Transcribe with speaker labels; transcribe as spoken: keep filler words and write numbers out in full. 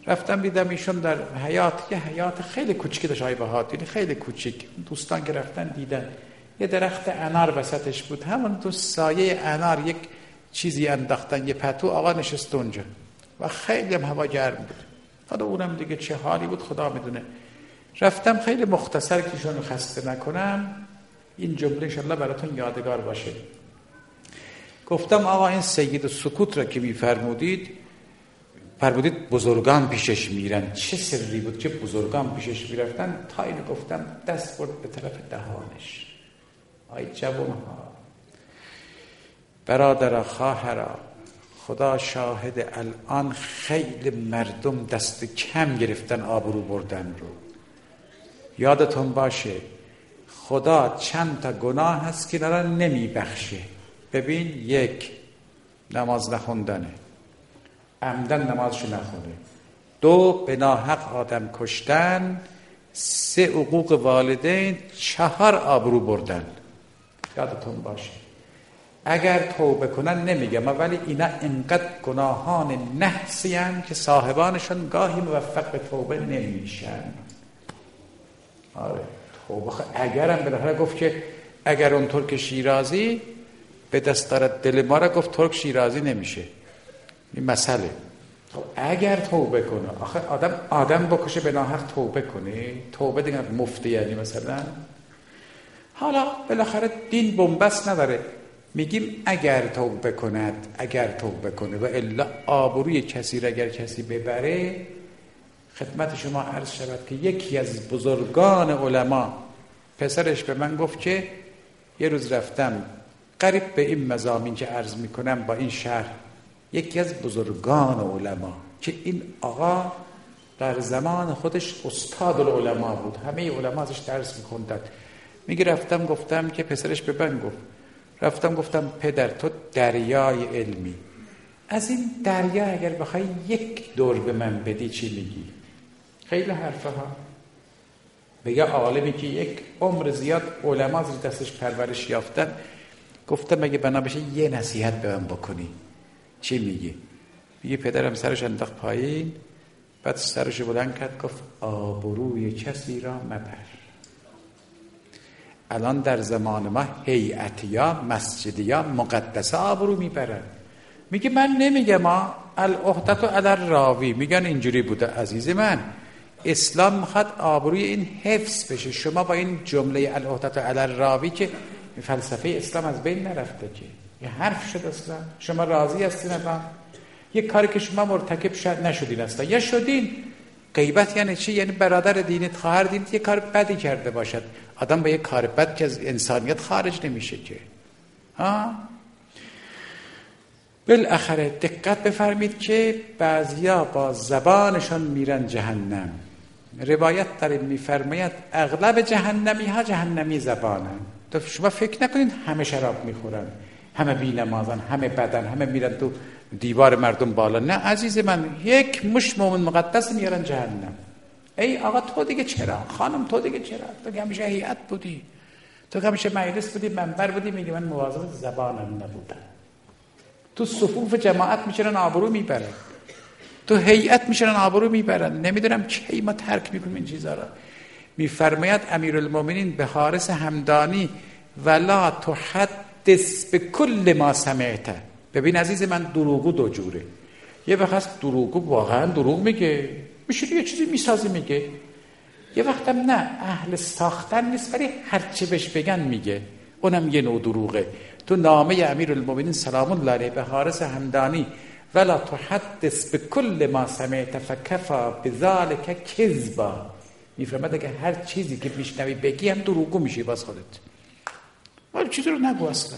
Speaker 1: رفتم دیدم ایشون در حیات، یه حیات خیلی کوچیکی داشت آقای بهادری، خیلی کوچیک. دوستان که رفتن دیدن یه درخت انار وسطش بود، همون تو سایه انار یک چیزی انداختن، یه پتو، آقا نشست اونجا و خیلی هم هوا گرم بود. حالا اونم دیگه چه حالی بود خدا میدونه. رفتم خیلی مختصر که ایشون خسته نکنم، این جمله انشالله براتون یادگار باشه. گفتم آقا این سید سکوت را که میفرمودید، فرمودید بزرگان پیشش میرن، چه سری بود که بزرگان پیشش میرفتن؟ تا اینو گفتم دست برد به طرف دهانش. آی جوانها، برادر خواهرا، خدا شاهد الان خیلی مردم دست کم گرفتن آبرو بردن رو. یادتون باشه خدا چند تا گناه هست که نرا نمی بخشه. ببین، یک، نماز نخوندنه، عمدن نمازشو نخونه. دو، به ناحق آدم کشتن. سه، حقوق والدین. چهار، آبرو بردن. یادتون باشه اگر توبه کنن نمیگم، ولی اینا انقدر گناهان نحسی هستند که صاحبانشون گاهی موفق به توبه نمیشن. آره توبه خ... اگرم بالاخره گفت که اگر اون ترک شیرازی به دست دارد دل ما را، گفت ترک شیرازی نمیشه. این مسئله. خب اگر توبه کنه، آخه آدم آدم بکشه به ناحق توبه کنه، توبه دیگه مفته یعنی مثلا. حالا بالاخره دین بنبست نداره، میگیم اگر توبه کند، اگر توبه کنه، و الا آبروی کسی را اگر کسی ببره. خدمت شما عرض شود که یکی از بزرگان علما پسرش به من گفت که یه روز رفتم قریب به این مضامین که عرض میکنم با این شهر، یکی از بزرگان علما که این آقا در زمان خودش استاد العلماء بود، همه علما ازش درس میخوندن. میگه رفتم گفتم که پسرش به من گفت، رفتم گفتم پدر تو دریای علمی، از این دریا اگر بخوای یک دور به من بدی چی میگی؟ خیلی حرفه ها. بگه عالمی که یک عمر زیاد علما زیر دستش پرورش یافتن. گفتم اگه بنا بشه یه نصیحت به من بکنی چی میگی؟ میگه پدرم سرش انداخت پایین، بعد سرش بلند کرد گفت آبروی کسی را مبر. الان در زمان ما هیئتیا، مسجدیا، مقدسه آبرو میبرن. میگه من نمیگم ما العهدت علی الراوی، میگن اینجوری بوده. عزیز من، اسلام میخواد آبروی این حفظ بشه. شما با این جمله العهدت علی الراوی که فلسفه اسلام از بین نرفته که یه حرف شد اصلا. شما راضی هستین الان یه کاری که شما مرتکب شد نشدین اصلا یا شدین؟ غیبت یعنی چی؟ یعنی برادر دینت، خواهر دینت یه کار بدی کرده باشد. آدم با یه کار بد که از انسانیت خارج نمیشه که. ها؟ بالاخره دقت بفرمید که بعضیا با زبانشان میرن جهنم. روایت داره میفرماید اغلب جهنمی ها جهنمی زبانن. تو شما فکر نکنید همه شراب میخورن، همه بی‌نمازن، همه بدن، همه میرن تو دیوار مردم بالا. نه عزیز من، یک مش مومن مقدس میارن جهنم. ای آقا تو دیگه چرا؟ خانم تو دیگه چرا؟ تو که همیشه هیئت بودی، تو که همیشه مجلس بودی، منبر بودی. میگه من مواظب زبانم نبودم. تو صفوف جماعت میشنن آبرو میبرن، تو هیئت میشنن آبرو میبرن. نمیدونم کی ما ترک میکنیم این چیزا را. میفرماید امیرالمومنین به حارث همدانی ولا تحدث بكل ما سمعت. ببین عزیز من، دروغو دو جوره. یه وقت دروغو واقعا دروغ میگه، میشه یه چیزی میسازی میگه. یه وقت هم نه، اهل ساختن نیست ولی هر چی بهش بگن میگه، اونم یه نوع دروغه. تو نامه امیرالمومنین سلام الله علیه به حارث همدانی ولا تحدث بكل ما سمعت فكفى بذلك كذبا، میفرماید که هر چیزی که میشنوی بگی هم دروغگو میشی باز خودت. ولی چیزی رو نگو اصلا.